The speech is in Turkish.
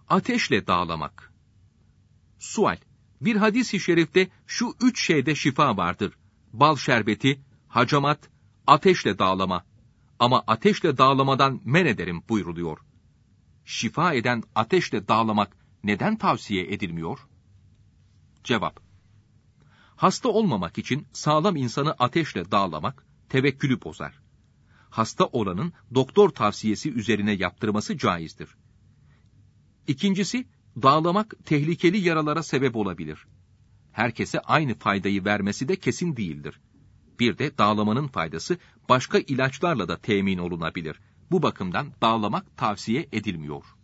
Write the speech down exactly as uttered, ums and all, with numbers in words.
Ateşle dağlamak. Sual: Bir hadis-i şerifte şu üç şeyde şifa vardır: bal şerbeti, hacamat, ateşle dağlama. Ama ateşle dağlamadan men ederim buyruluyor. Şifa eden ateşle dağlamak neden tavsiye edilmiyor? Cevap: Hasta olmamak için sağlam insanı ateşle dağlamak tevekkülü bozar. Hasta olanın doktor tavsiyesi üzerine yaptırması caizdir. İkincisi, dağlamak tehlikeli yaralara sebep olabilir. Herkese aynı faydayı vermesi de kesin değildir. Bir de dağlamanın faydası başka ilaçlarla da temin olunabilir. Bu bakımdan dağlamak tavsiye edilmiyor.